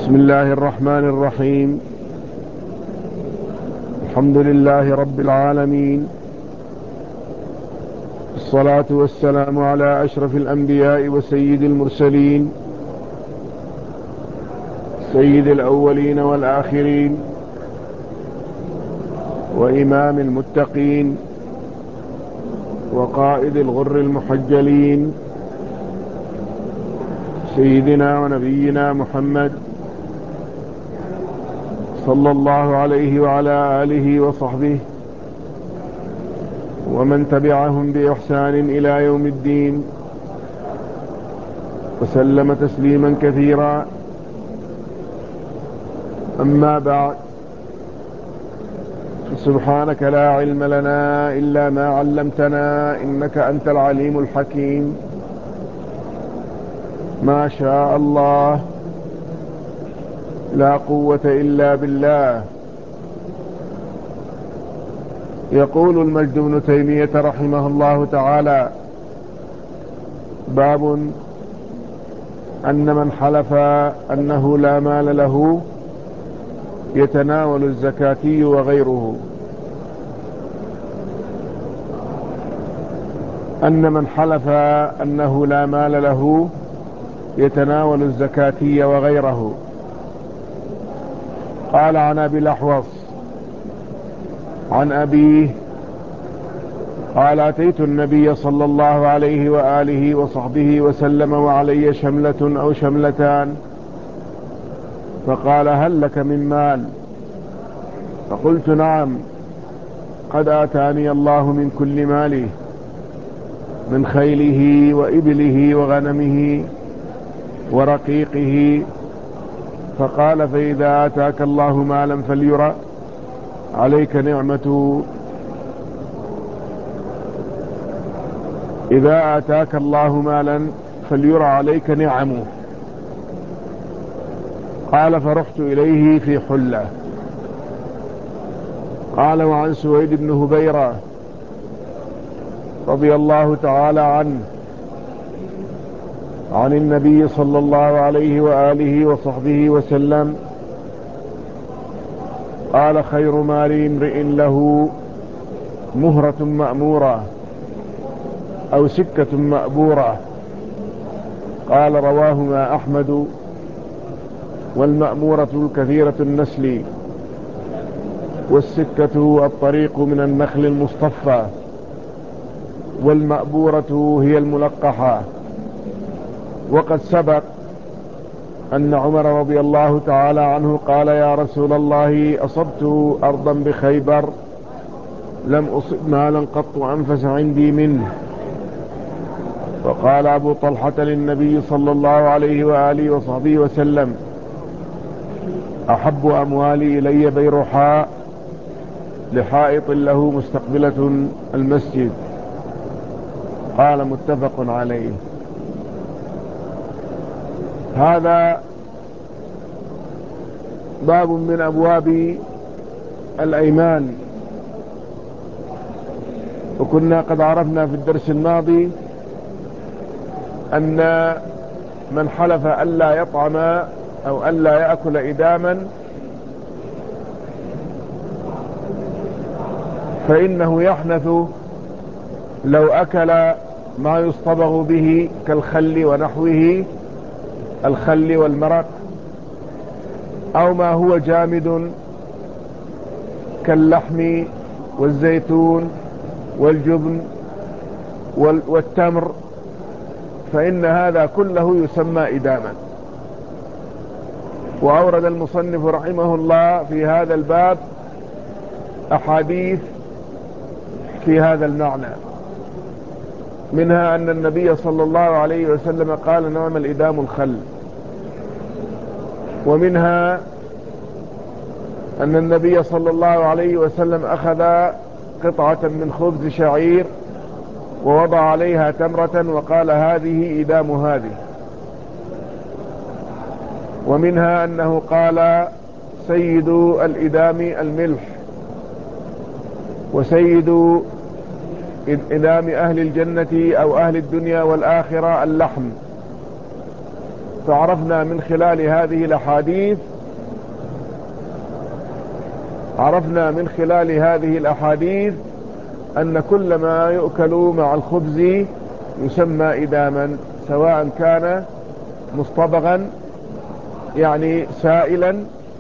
بسم الله الرحمن الرحيم. الحمد لله رب العالمين، الصلاة والسلام على أشرف الأنبياء وسيد المرسلين، سيد الأولين والآخرين، وإمام المتقين، وقائد الغر المحجلين، سيدنا ونبينا محمد صلى الله عليه وعلى آله وصحبه ومن تبعهم بإحسان إلى يوم الدين، وسلم تسليما كثيرا. أما بعد، سبحانك لا علم لنا إلا ما علمتنا إنك أنت العليم الحكيم. ما شاء الله، لا قوة إلا بالله. يقول المجد بن تيمية رحمه الله تعالى: باب أن من حلف أنه لا مال له يتناول الزكاتي وغيره. أن من حلف أنه لا مال له يتناول الزكاتي وغيره. قال عن أبي الأحوص عن أبيه قال: أتيت النبي صلى الله عليه وآله وصحبه وسلم وعلي شملة أو شملتان، فقال: هل لك من مال؟ فقلت: نعم، قد آتاني الله من كل ماله، من خيله وإبله وغنمه ورقيقه. فقال: فإذا آتاك الله مالا فليرى عليك نعمته. إذا آتاك الله مالا فليرى عليك نعمه. قال: فرحت إليه في حلة. قال: وعن سويد بن هبيرة رضي الله تعالى عنه عن النبي صلى الله عليه وآله وصحبه وسلم قال: خير مال امرئ له مهرة مأمورة أو سكة مأبورة. قال: رواهما أحمد. والمأمورة الكثيرة النسل، والسكة الطريق من النخل المصطفى، والمأبورة هي الملقحة. وقد سبق أن عمر رضي الله تعالى عنه قال: يا رسول الله، أصبت أرضا بخيبر لم أصب مالا قط أنفس عندي منه. فقال أبو طلحة للنبي صلى الله عليه وآله وصحبه وسلم: أحب أموالي إلي بيرحاء لحائط له مستقبلة المسجد. قال: متفق عليه. هذا باب من أبواب الأيمان، وكنا قد عرفنا في الدرس الماضي أن من حلف ألا يطعم أو ألا يأكل إداما فإنه يحنث لو أكل ما يصطبغ به كالخل ونحوه، الخل والمرق، أو ما هو جامد كاللحم والزيتون والجبن والتمر، فإن هذا كله يسمى إداما. وأورد المصنف رحمه الله في هذا الباب أحاديث في هذا المعنى، منها أن النبي صلى الله عليه وسلم قال: نعم الإدام الخل. ومنها أن النبي صلى الله عليه وسلم أخذ قطعة من خبز شعير ووضع عليها تمرة وقال: هذه إدام هذه. ومنها أنه قال: سيد الإدام الملح، وسيد إدام أهل الجنة أو أهل الدنيا والآخرة اللحم. فعرفنا من خلال هذه الأحاديث أن كل ما يؤكل مع الخبز يسمى إداما، سواء كان مصطبغا يعني سائلا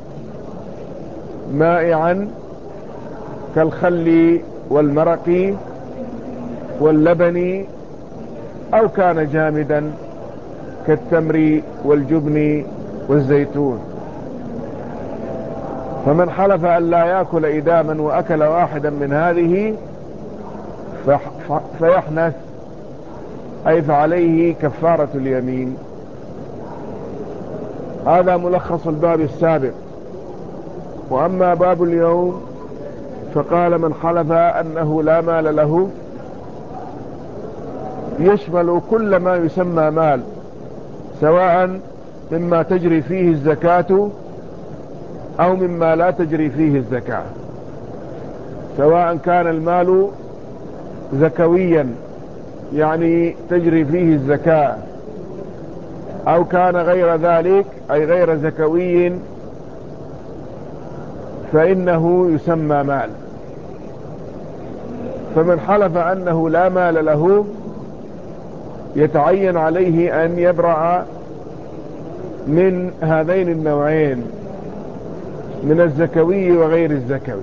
مائعا كالخل والمرق واللبن، أو كان جامدا كالتمر والجبن والزيتون. فمن حلف أن لا يأكل إداما وأكل واحدا من هذه فيحنث، أي فعليه كفارة اليمين. هذا ملخص الباب السابق. وأما باب اليوم فقال من حلف أنه لا مال له، يشمل كل ما يسمى مال، سواء مما تجري فيه الزكاة أو مما لا تجري فيه الزكاة، سواء كان المال زكويا يعني تجري فيه الزكاة، أو كان غير ذلك أي غير زكوي فإنه يسمى مال. فمن حلف أنه لا مال له يتعين عليه أن يبرأ من هذين النوعين، من الزكوي وغير الزكوي.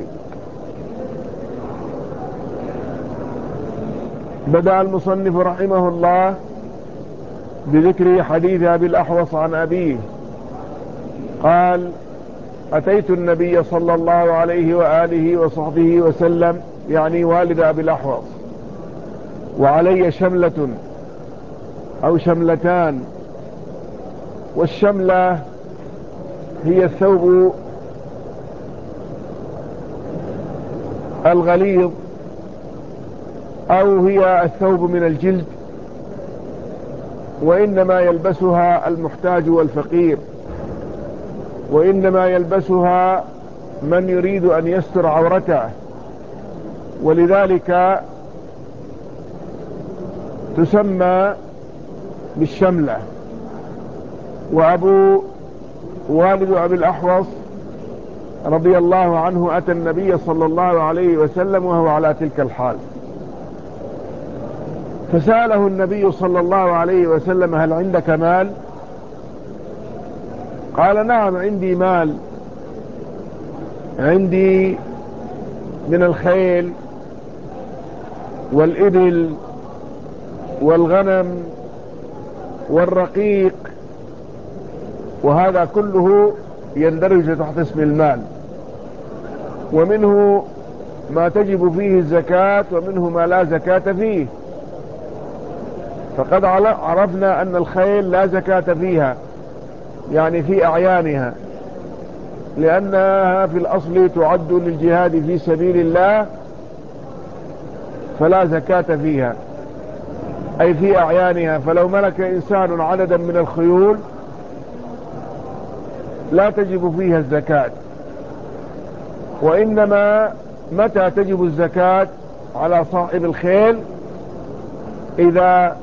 بدأ المصنف رحمه الله بذكر حديث أبي الأحوص عن أبيه قال: أتيت النبي صلى الله عليه وآله وصحبه وسلم، يعني والد أبي الأحوص، وعلي شملة أو شملتان. والشملة هي الثوب الغليظ، أو هي الثوب من الجلد، وإنما يلبسها المحتاج والفقير، وإنما يلبسها من يريد أن يستر عورته، ولذلك تسمى بالشملة. والد أبي الأحوص رضي الله عنه أتى النبي صلى الله عليه وسلم وهو على تلك الحال، فسأله النبي صلى الله عليه وسلم: هل عندك مال؟ قال: نعم عندي مال، عندي من الخيل والإبل والغنم والرقيق، وهذا كله يندرج تحت اسم المال، ومنه ما تجب فيه الزكاة ومنه ما لا زكاة فيه. فقد عرفنا أن الخيل لا زكاة فيها، يعني في أعيانها، لأنها في الأصل تعد للجهاد في سبيل الله، فلا زكاة فيها أي في أعيانها. فلو ملك إنسان عددا من الخيول لا تجب فيها الزكاة، وإنما متى تجب الزكاة على صاحب الخيل؟ إذا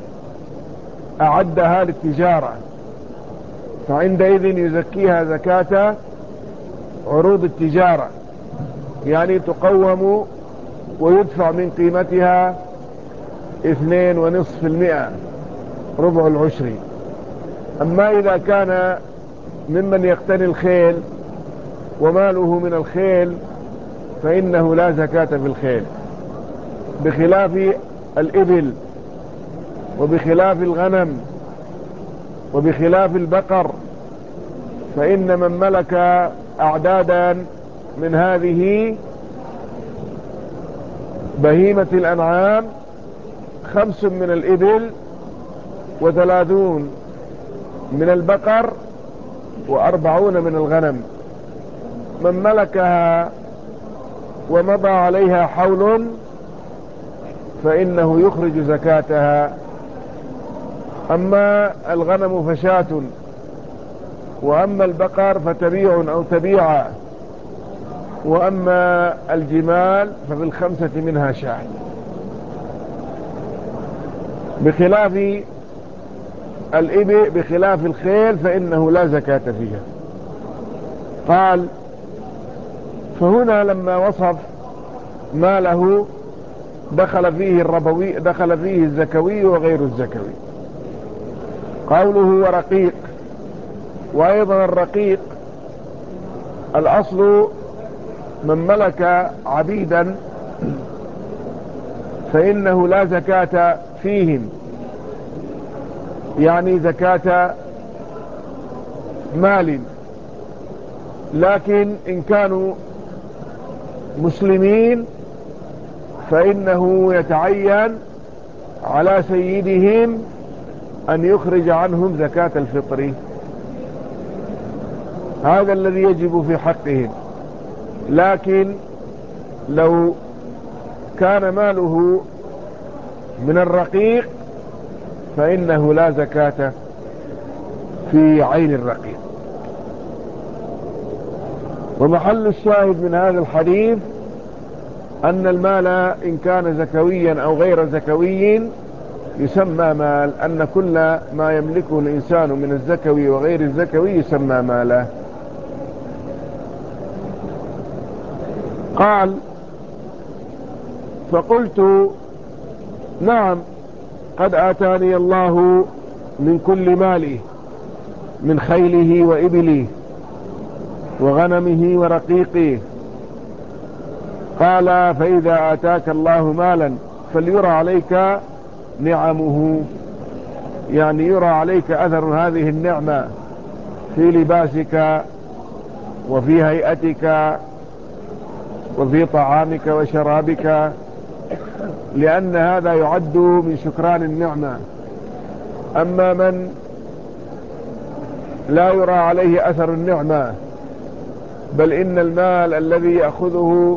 أعدها للتجارة، فعندئذ يزكيها زكاة عروض التجارة، يعني تقوم ويدفع من قيمتها 2.5%، ربع العشر. أما إذا كان ممن يقتني الخيل وماله من الخيل فإنه لا زكاة في الخيل، بخلاف الإبل وبخلاف الغنم وبخلاف البقر، فإن من ملك أعدادا من هذه بهيمة الأنعام 5 من الإبل و30 من البقر و40 من الغنم، من ملكها ومضى عليها حول فإنه يخرج زكاتها. أما الغنم فشاة، وأما البقر فتبيع أو تبيعة، وأما الجمال ففي 5 منها شاة. بخلاف الإبل بخلاف الخيل فإنه لا زكاة فيها. قال: فهنا لما وصف ماله دخل فيه الزكوي وغير الزكوي. قوله ورقيق، وأيضا الرقيق الأصل من ملك عبيدا فإنه لا زكاة فيهم، يعني زكاة مال. لكن إن كانوا مسلمين فإنه يتعين على سيدهم أن يخرج عنهم زكاة الفطر، هذا الذي يجب في حقهم. لكن لو كان ماله من الرقيق فإنه لا زكاة في عين الرقيق. ومحل الشاهد من هذا الحديث أن المال إن كان زكويا أو غير زكوي يسمى مال، أن كل ما يملكه الإنسان من الزكوي وغير الزكوي يسمى ماله. قال: فقلت: نعم، قد آتاني الله من كل ماله، من خيله وإبله وغنمه ورقيقه. قال: فإذا آتاك الله مالا فليرى عليك نعمه، يعني يرى عليك أثر هذه النعمة في لباسك وفي هيئتك وفي طعامك وشرابك، لأن هذا يعد من شكران النعمة. أما من لا يرى عليه أثر النعمة، بل إن المال الذي يأخذه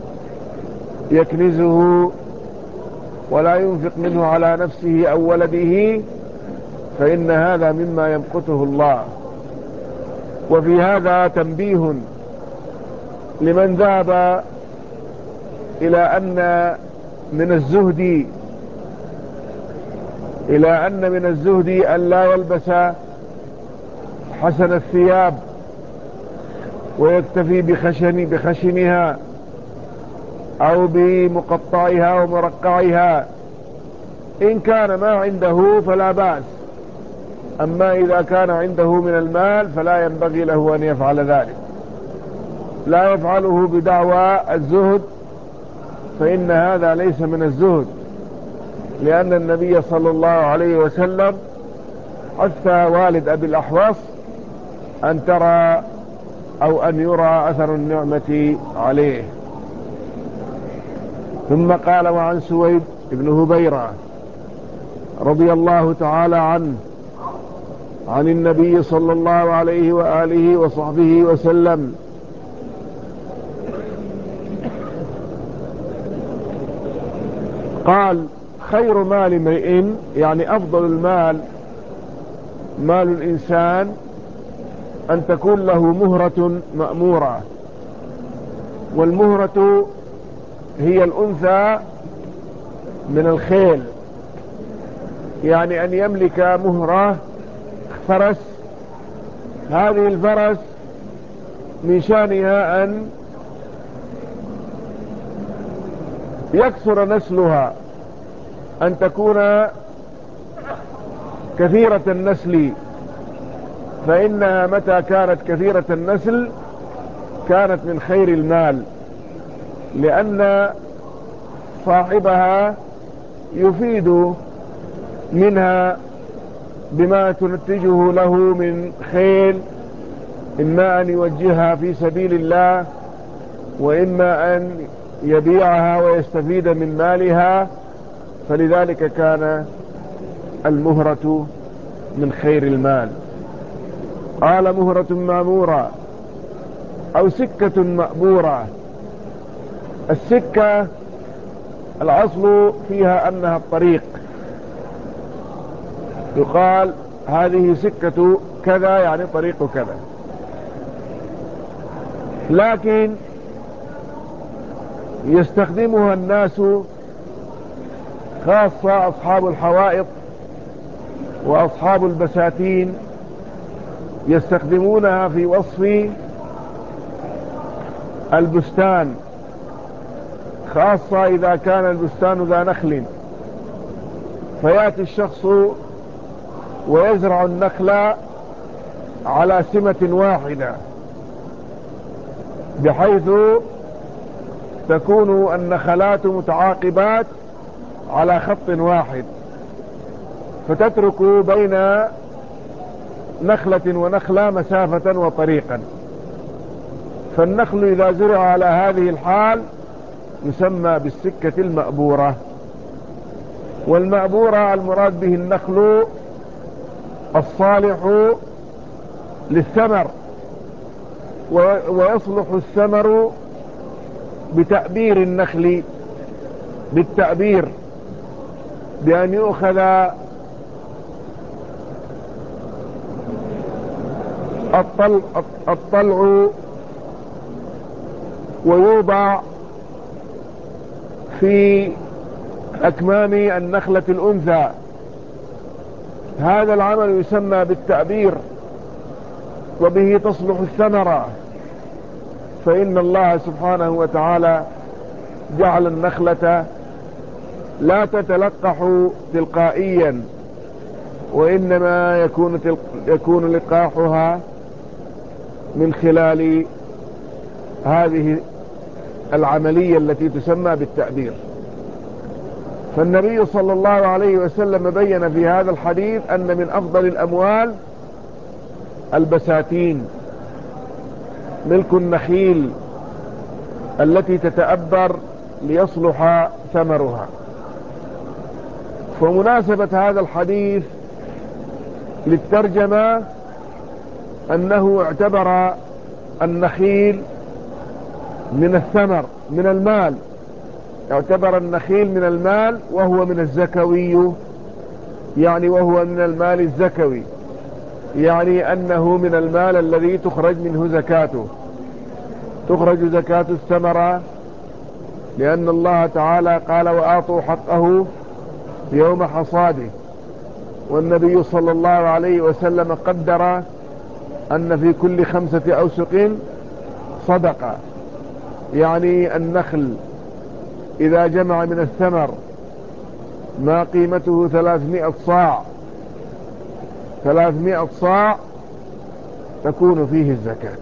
يكنزه ولا ينفق منه على نفسه أو ولده، فإن هذا مما يمقته الله. وفي هذا تنبيه لمن ذهب إلى أن من الزهد أن لا يلبس حسن الثياب ويكتفي بخشنها أو بمقطعها ومرقعها. إن كان ما عنده فلا بأس، أما إذا كان عنده من المال فلا ينبغي له أن يفعل ذلك. لا يفعله بدعوى الزهد، فإن هذا ليس من الزهد، لأن النبي صلى الله عليه وسلم حث والد أبي الأحوص أن ترى أو أن يرى أثر النعمة عليه. ثم قال: وعن سويد بن هبيرة رضي الله تعالى عنه عن النبي صلى الله عليه وآله وصحبه وسلم قال: خير مال امرئ، يعني أفضل المال مال الإنسان، أن تكون له مهرة مأمورة. والمهرة هي الأنثى من الخيل، يعني أن يملك مهرة فرس. هذه الفرس من شأنها أن يكثر نسلها، أن تكون كثيرة النسل، فإنها متى كانت كثيرة النسل كانت من خير المال، لأن صاحبها يفيد منها بما تنتجه له من خيل، إما أن يوجهها في سبيل الله، وإما أن يبيعها ويستفيد من مالها. فلذلك كان المهرة من خير المال. قال: مهرة مأمورة أو سكة مأبورة. السكة الأصل فيها أنها الطريق، يقال هذه سكة كذا، يعني طريق كذا. لكن يستخدمها الناس خاصة أصحاب الحوائط وأصحاب البساتين يستخدمونها في وصف البستان، خاصة إذا كان البستان ذا نخل، فيأتي الشخص ويزرع النخل على سمة واحدة، بحيث تكون النخلات متعاقبات على خط واحد، فتترك بين نخلة ونخلة مسافة وطريقا. فالنخل إذا زرع على هذه الحال يسمى بالسكة المأبورة. والمأبورة المراد به النخل الصالح للثمر، ويصلح الثمر بتأبير النخل، بالتأبير، بأن يؤخذ الطلع ويوضع في أكمام النخلة الأنثى. هذا العمل يسمى بالتأبير، وبه تصلح الثمرة، فإن الله سبحانه وتعالى جعل النخلة لا تتلقح تلقائيا، وإنما يكون لقاحها من خلال هذه العملية التي تسمى بالتأبير. فالنبي صلى الله عليه وسلم بين في هذا الحديث أن من أفضل الأموال البساتين، ملك النخيل التي تتأبر ليصلح ثمرها. فمناسبة هذا الحديث للترجمة أنه اعتبر النخيل من الثمر، من المال، اعتبر النخيل من المال، وهو من الزكوي، يعني وهو من المال الزكوي، يعني أنه من المال الذي تخرج منه زكاته، تخرج زكاة الثمرة، لأن الله تعالى قال وآتوا حقه يوم حصاده. والنبي صلى الله عليه وسلم قدر أن في كل 5 أوسق صدقة، يعني النخل إذا جمع من الثمر ما قيمته 300 صاع تكون فيه الزكاة.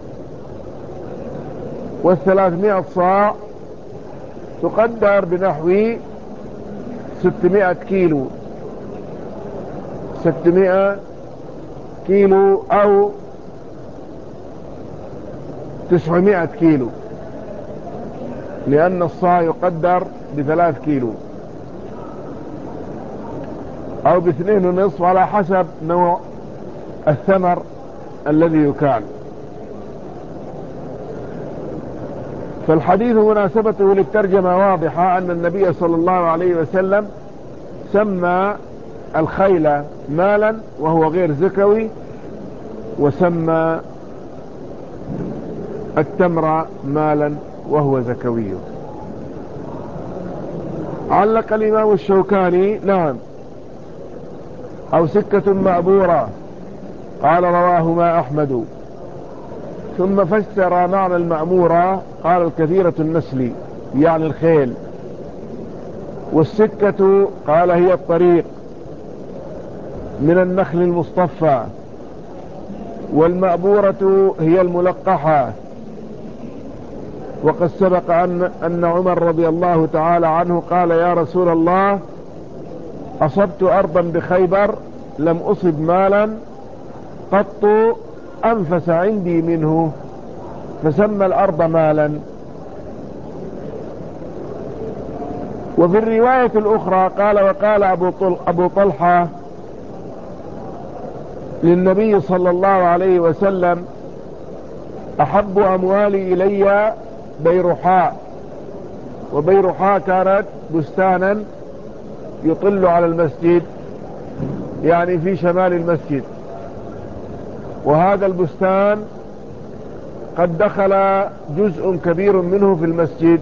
وال300 صاع تقدر بنحو 600 كيلو، 600 كيلو أو 900 كيلو، لأن الصاع يقدر ب3 كيلو أو ب2.5 على حسب نوع الثمر الذي يكال. فالحديث مناسبته للترجمة واضحة، أن النبي صلى الله عليه وسلم سمى الخيل مالا وهو غير زكوي، وسمى التمر مالا وهو زكوي. علق الإمام الشوكاني نعم أو سكة مأبورة، قال رواهما أحمد. ثم فسر معنى المأمورة، قال الكثيرة النسل يعني الخيل، والسكة قال هي الطريق من النخل المصطفى، والمأبورة هي الملقحة. وقد سبق أن عمر رضي الله تعالى عنه قال يا رسول الله أصبت أرضا بخيبر لم أصب مالا قط أنفس عندي منه، فسمى الأرض مالا. وفي الرواية الأخرى قال وقال أبو طلحة للنبي صلى الله عليه وسلم أحب أموالي إلي بيرحاء، وبيرحاء كانت بستانا يطل على المسجد، يعني في شمال المسجد، وهذا البستان قد دخل جزء كبير منه في المسجد،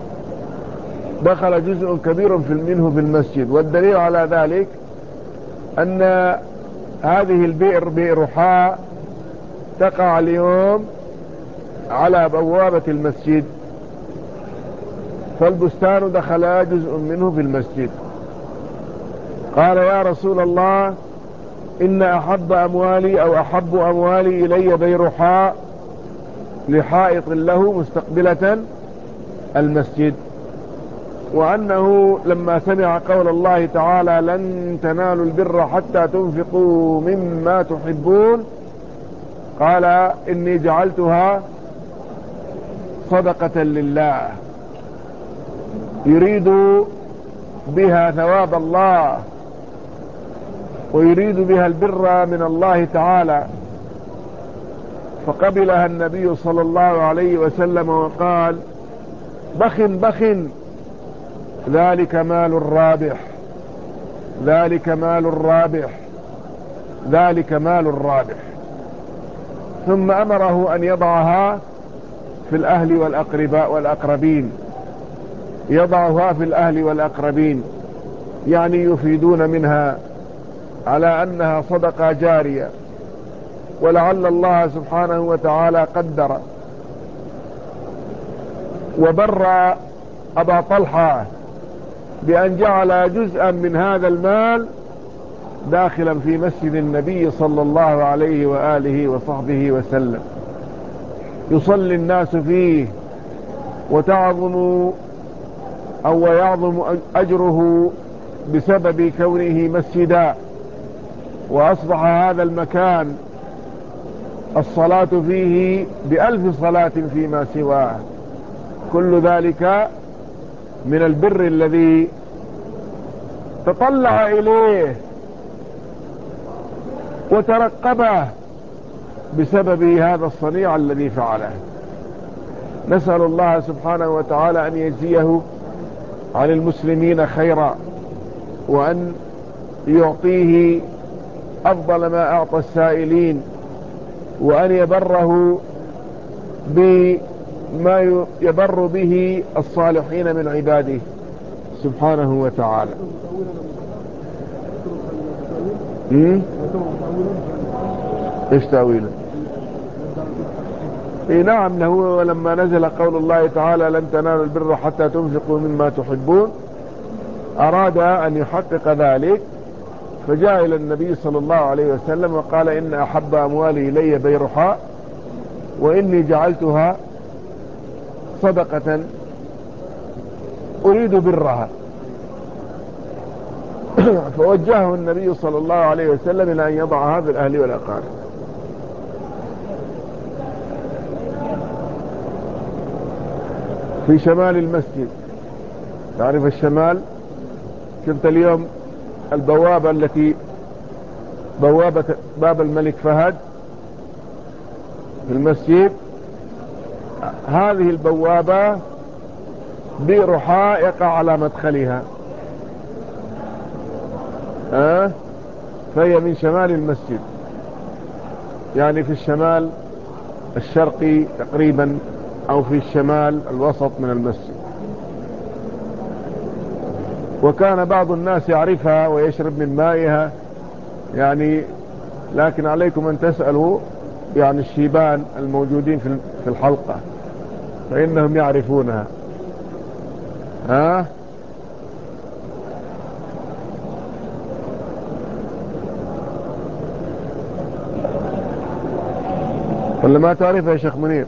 دخل جزء كبير منه في المسجد. والدليل على ذلك أن هذه البئر بئر حاء تقع اليوم على بوابة المسجد، فالبستان دخل جزء منه في المسجد. قال يا رسول الله إن أحب أموالي إلي بئر حاء لحائط له مستقبلة المسجد، وأنه لما سمع قول الله تعالى لن تنالوا البر حتى تنفقوا مما تحبون قال إني جعلتها صدقة لله يريد بها ثواب الله ويريد بها البر من الله تعالى. فقبلها النبي صلى الله عليه وسلم وقال بخ بخ ذلك مال الرابح، ذلك مال الرابح، ذلك مال الرابح. ثم أمره أن يضعها في الأهل والأقربين، يضعها في الأهل والأقربين، يعني يفيدون منها على أنها صدقة جارية. ولعل الله سبحانه وتعالى قدر وبر أبا طلحة بأن جعل جزءا من هذا المال داخلا في مسجد النبي صلى الله عليه وآله وصحبه وسلم، يصلي الناس فيه ويعظم أجره بسبب كونه مسجدا. وأصبح هذا المكان الصلاة فيه ب1000 صلاة فيما سواه. كل ذلك من البر الذي تطلع إليه وترقبه بسبب هذا الصنيع الذي فعله. نسأل الله سبحانه وتعالى أن يجزيه عن المسلمين خيرا، وأن يعطيه أفضل ما أعطى السائلين، وأن يبره بما يبر به الصالحين من عباده سبحانه وتعالى. ايش تأويله؟ نعم، هو لما نزل قول الله تعالى لن تنالوا البر حتى تنفقوا مما تحبون أراد أن يحقق ذلك، فجاء إلى النبي صلى الله عليه وسلم وقال إن أحب أموالي إلي بئر حاء وإني جعلتها صدقة أريد برها. فوجهه النبي صلى الله عليه وسلم إلى أن يضعها في الأهل والأقارب. في شمال المسجد، تعرف الشمال؟ شفت اليوم البوابة التي بوابة باب الملك فهد في المسجد، هذه البوابة بئر حاء يقع على مدخلها، فهي من شمال المسجد، يعني في الشمال الشرقي تقريبا أو في الشمال الوسط من المسجد. وكان بعض الناس يعرفها ويشرب من مائها يعني، لكن عليكم أن تسألوا يعني الشيبان الموجودين في الحلقة فإنهم يعرفونها. ولا ما تعرفها يا شيخ منير؟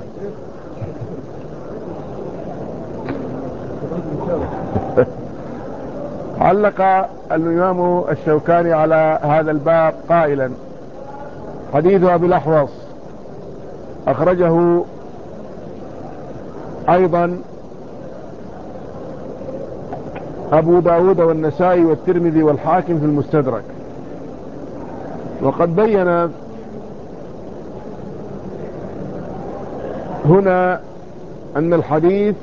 علق الإمام الشوكاني على هذا الباب قائلا حديث أبي الأحوص أخرجه أيضا أبو داود والنسائي والترمذي والحاكم في المستدرك. وقد بين هنا أن الحديث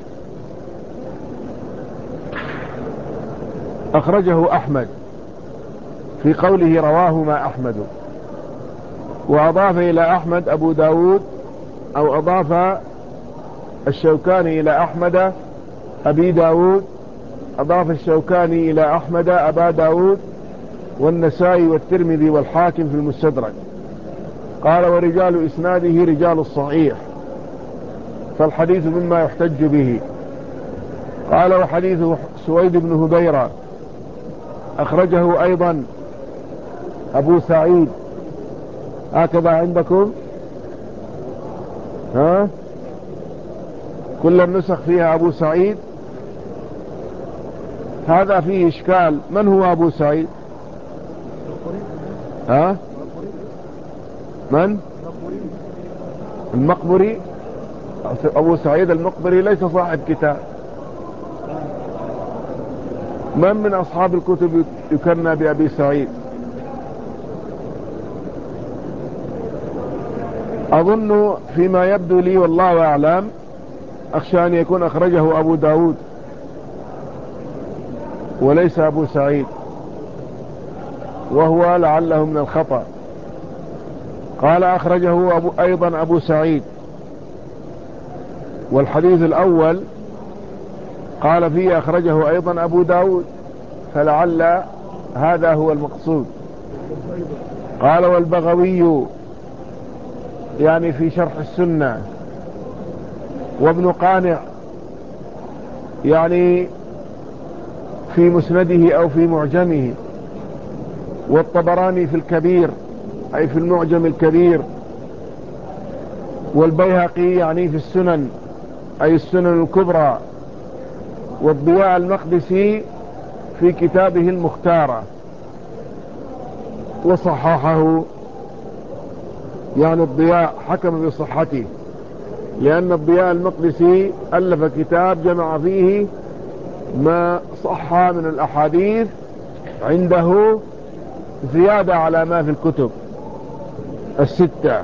أخرجه أحمد في قوله رواهما أحمد، وأضاف إلى أحمد أبو داود، أو أضاف الشوكاني إلى أحمد أبي داود، أضاف الشوكاني إلى أحمد أبا داود، والنسائي والترمذي والحاكم في المستدرك. قال ورجال إسناده رجال الصحيح، فالحديث مما يحتج به. قال وحديث سويد بن هبيرة أخرجه أيضا أبو سعيد، هكذا عندكم؟ ها؟ كل النسخ فيها أبو سعيد، هذا فيه إشكال. من هو أبو سعيد؟ ها؟ من؟ المقبري. أبو سعيد المقبري ليس صاحب كتاب. من أصحاب الكتب يكنى بأبي سعيد؟ أظن فيما يبدو لي والله أعلم، أخشى أن يكون أخرجه أبو داود وليس أبو سعيد، وهو لعله من الخطأ. قال أخرجه أيضا أبو سعيد، والحديث الأول قال فيه أخرجه أيضا أبو داود، فلعل هذا هو المقصود. قال والبغوي يعني في شرح السنة، وابن قانع يعني في مسنده أو في معجمه، والطبراني في الكبير أي في المعجم الكبير، والبيهقي يعني في السنن أي السنن الكبرى، والضياء المقدسي في كتابه المختارة وصححه، يعني الضياء حكم بصحته، لأن الضياء المقدسي ألف كتاب جمع فيه ما صح من الأحاديث عنده زيادة على ما في الكتب الستة.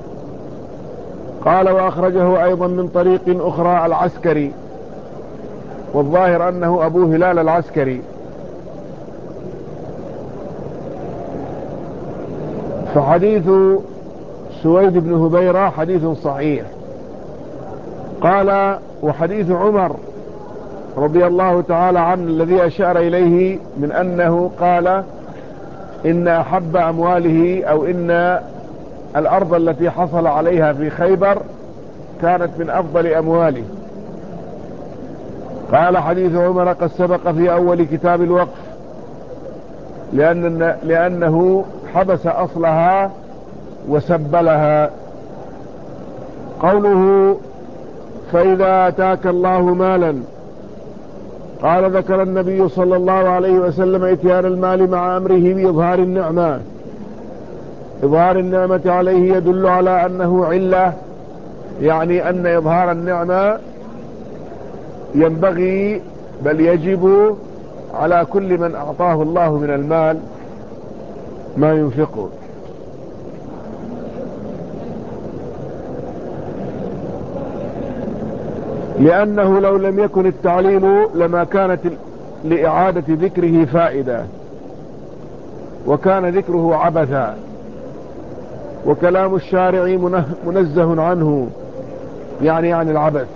قال وأخرجه أيضا من طريق أخرى العسكري، والظاهر أنه أبو هلال العسكري. فحديث سويد بن هبيرة حديث صحيح. قال وحديث عمر رضي الله تعالى عنه الذي أشار إليه من أنه قال إن أحب أمواله أو إن الأرض التي حصل عليها في خيبر كانت من أفضل أمواله. قال حديث عمر قد سبق في أول كتاب الوقف، لأنه حبس أصلها وسبلها. قوله فإذا آتاك الله مالا، قال ذكر النبي صلى الله عليه وسلم اتيان المال مع أمره بإظهار النعمة. إظهار النعمة عليه يدل على أنه علة، يعني أن إظهار النعمة ينبغي بل يجب على كل من أعطاه الله من المال ما ينفقه. لأنه لو لم يكن التعليل لما كانت لإعادة ذكره فائدة، وكان ذكره عبثا، وكلام الشارع منزه عنه، يعني عن العبث.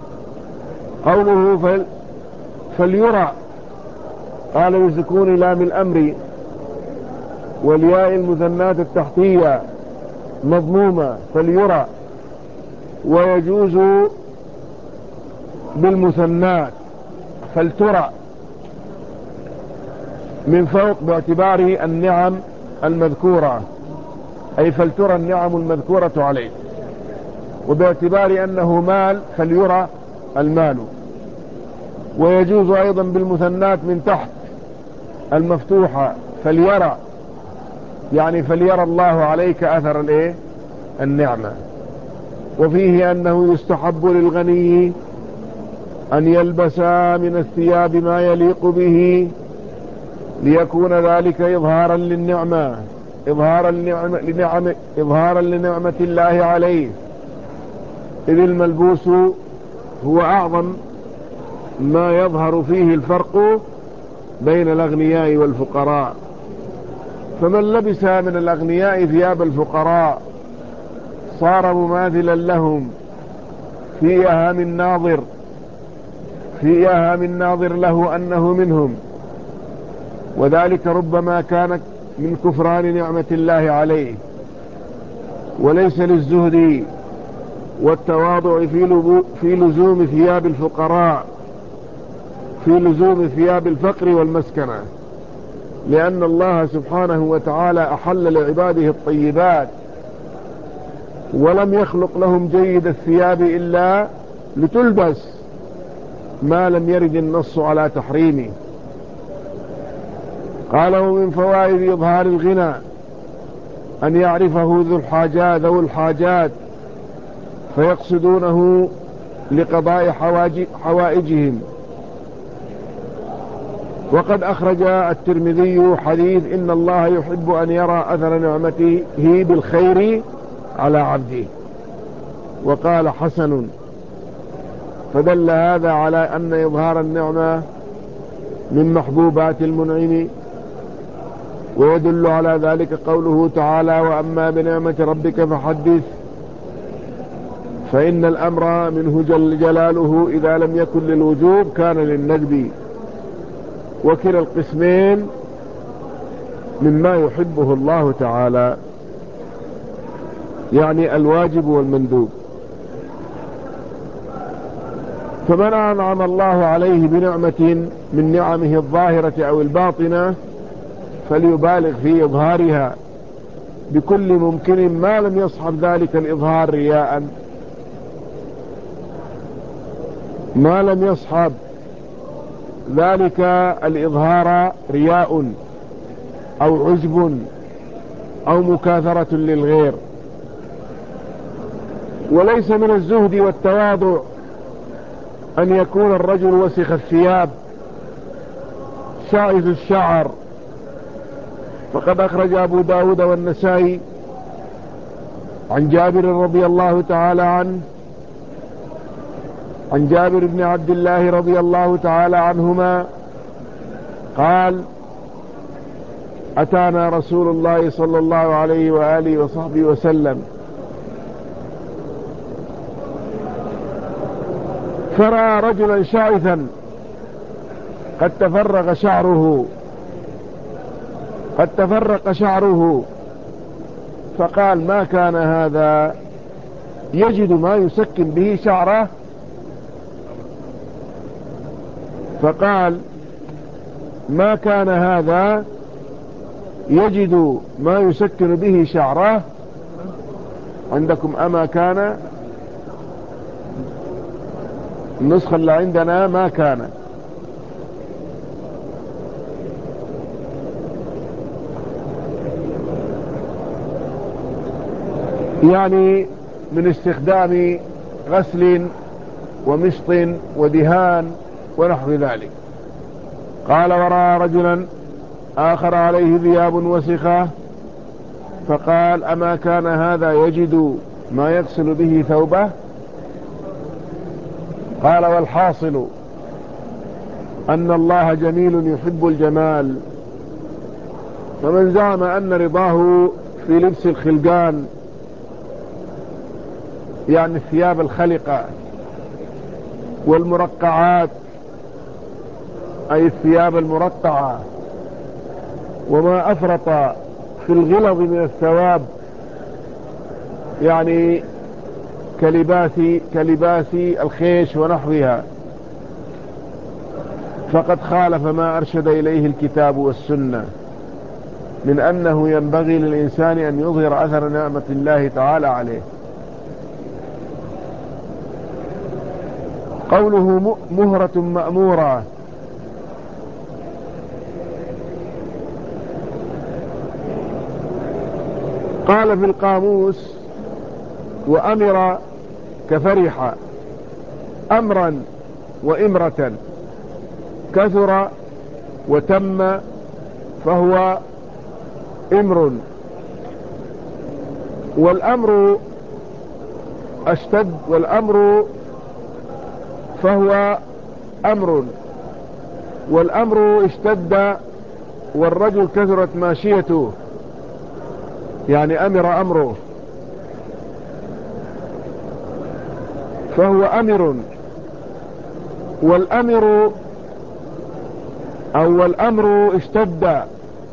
قوله فليرى، قال بسكون لام الأمر والياء المثنات التحتية مضمومة، فليرى، ويجوز بالمثنات فلترى من فوق باعتبار النعم المذكورة، أي فلترى النعم المذكورة عليه، وباعتبار أنه مال فليرى المال. ويجوز أيضا بالمثنات من تحت المفتوحة فليرى، يعني فليرى الله عليك أثر النعمة. وفيه أنه يستحب للغني أن يلبس من الثياب ما يليق به، ليكون ذلك إظهارا للنعمة، إظهارا لنعمة الله عليه، إذ الملبوس هو أعظم ما يظهر فيه الفرق بين الأغنياء والفقراء. فمن لبس من الأغنياء ثياب الفقراء صار مماثلا لهم في إيهام الناظر له أنه منهم، وذلك ربما كانت من كفران نعمة الله عليه، وليس للزهد والتواضع في لزوم ثياب الفقراء، في لزوم ثياب الفقر والمسكنة، لأن الله سبحانه وتعالى أحل لعباده الطيبات، ولم يخلق لهم جيد الثياب إلا لتلبس، ما لم يرد النص على تحريمه. قال: ومن فوائد إظهار الغنى أن يعرفه ذو الحاجات فيقصدونه لقضاء حوائجهم. وقد أخرج الترمذي حديث: إن الله يحب أن يرى أثر نعمته بالخير على عبده، وقال: حسن. فدل هذا على أن إظهار النعمة من محبوبات المنعم. ويدل على ذلك قوله تعالى: وأما بنعمة ربك فحدث. فإن الأمر منه جل جلاله إذا لم يكن للوجوب كان للندب، وكلا القسمين مما يحبه الله تعالى، يعني الواجب والمندوب. فمن أنعم الله عليه بنعمة من نعمه الظاهرة أو الباطنة فليبالغ في إظهارها بكل ممكن، ما لم يصحب ذلك الإظهار رياء، ما لم يصحب ذلك الإظهار رياء أو عجب أو مكاثرة للغير. وليس من الزهد والتواضع أن يكون الرجل وسخ الثياب شائز الشعر. فقد أخرج أبو داود والنسائي عن جابر رضي الله تعالى عنه، عن جابر بن عبد الله رضي الله تعالى عنهما قال: أتانا رسول الله صلى الله عليه وآله وصحبه وسلم فرأى رجلا شائثا قد تفرق شعره، فقال: ما كان هذا يجد ما يسكن به شعره؟ فقال: ما كان هذا يجد ما يسكن به شعره. عندكم أما كان، النسخة اللي عندنا ما كان. يعني من استخدام غسل ومشط ودهان ونحو ذلك. قال: ورأى رجلا آخر عليه ثياب وسخة فقال: أما كان هذا يجد ما يغسل به ثوبه؟ قال: والحاصل أن الله جميل يحب الجمال. فمن زعم أن رضاه في لبس الخلقان، يعني الثياب الخلقة والمرقعات، أي الثياب المرقعة، وما أفرط في الغلظ من الثواب، يعني كلباس الخيش ونحوها، فقد خالف ما أرشد إليه الكتاب والسنة من أنه ينبغي للإنسان أن يظهر أثر نعمة الله تعالى عليه. قوله مهرة مأمورة، قال في القاموس: وأمر كفرح، أمرا وإمرة، كثر وتم فهو إمر. والأمر أشتد، والأمر فهو أمر، والأمر اشتد والرجل كثرت ماشيته، يعني أمر أمره فهو أمر. والأمر أو الأمر اشتد،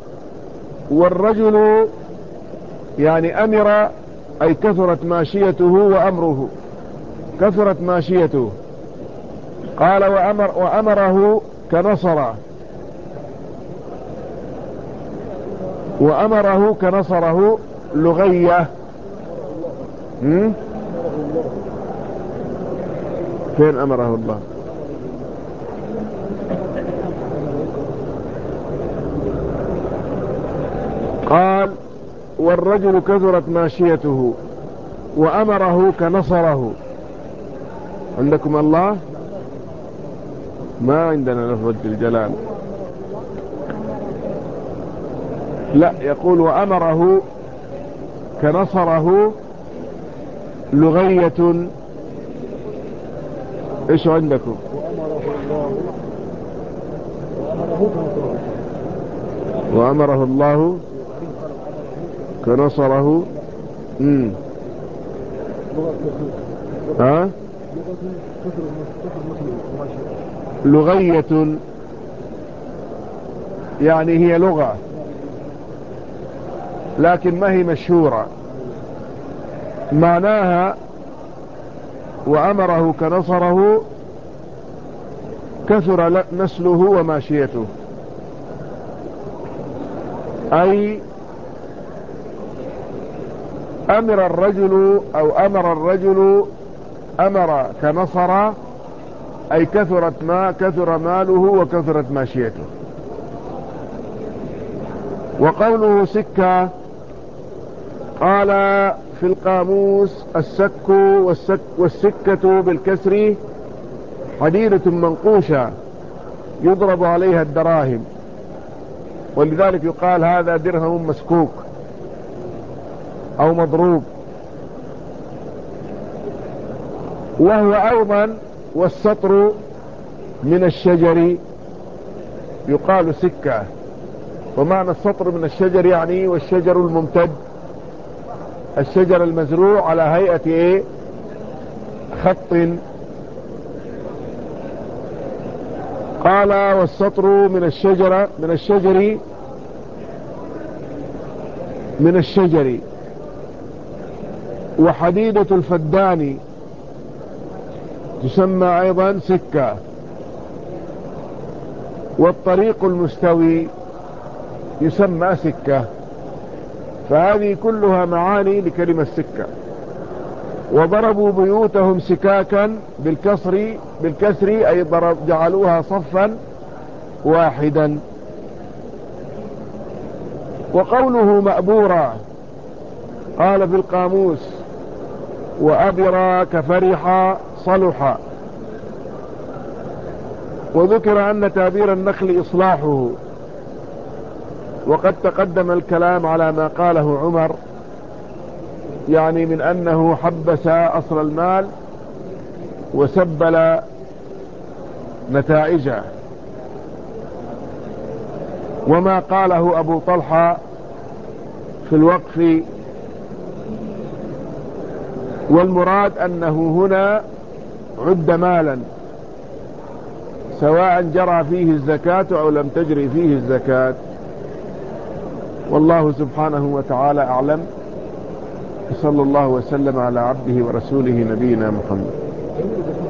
والرجل يعني أمر أي كثرت ماشيته وأمره، كثرت ماشيته. قال وأمره كنصره، وأمره كنصره لغية. فين أمره الله؟ قال والرجل كثرت ماشيته وأمره كنصره. عندكم الله؟ ما عندنا لفظ الجلال. لا، يقول وأمره كنصره لغية. ايش عندكم؟ وأمره الله كنصره. ها، لغية يعني هي لغة لكن ما هي مشهورة. معناها وأمره كنصره كثر نسله وماشيته، أي أمر الرجل أو أمر الرجل أمر كنصر، أي كثر ماله وكثرت ماشيته. وقوله سكة قال في القاموس السك والسكة بالكسر حديدة منقوشة يضرب عليها الدراهم، ولذلك يقال هذا درهم مسكوك أو مضروب. وهو أيضا والسطر من الشجر يقال سكة، ومعنى السطر من الشجر يعني والشجر الممتد، الشجر المزروع على هيئة خط. قال والسطر من الشجر. وحديدة الفدان تسمى أيضا سكة. والطريق المستوي يسمى سكة. فهذه كلها معاني لكلمة سكة. وضربوا بيوتهم سكاكا بالكسر أي جعلوها صفا واحدا. وقوله مأبورا قال في القاموس وأبرا كفرح صلح. وذكر أن تابير النخل إصلاحه، وقد تقدم الكلام على ما قاله عمر، يعني من أنه حبس أصل المال وسبل نتائجه، وما قاله أبو طلحة في الوقف. والمراد أنه هنا عد مالا سواء جرى فيه الزكاة أو لم تجري فيه الزكاة. والله سبحانه وتعالى أعلم. صلى الله وسلم على عبده ورسوله نبينا محمد.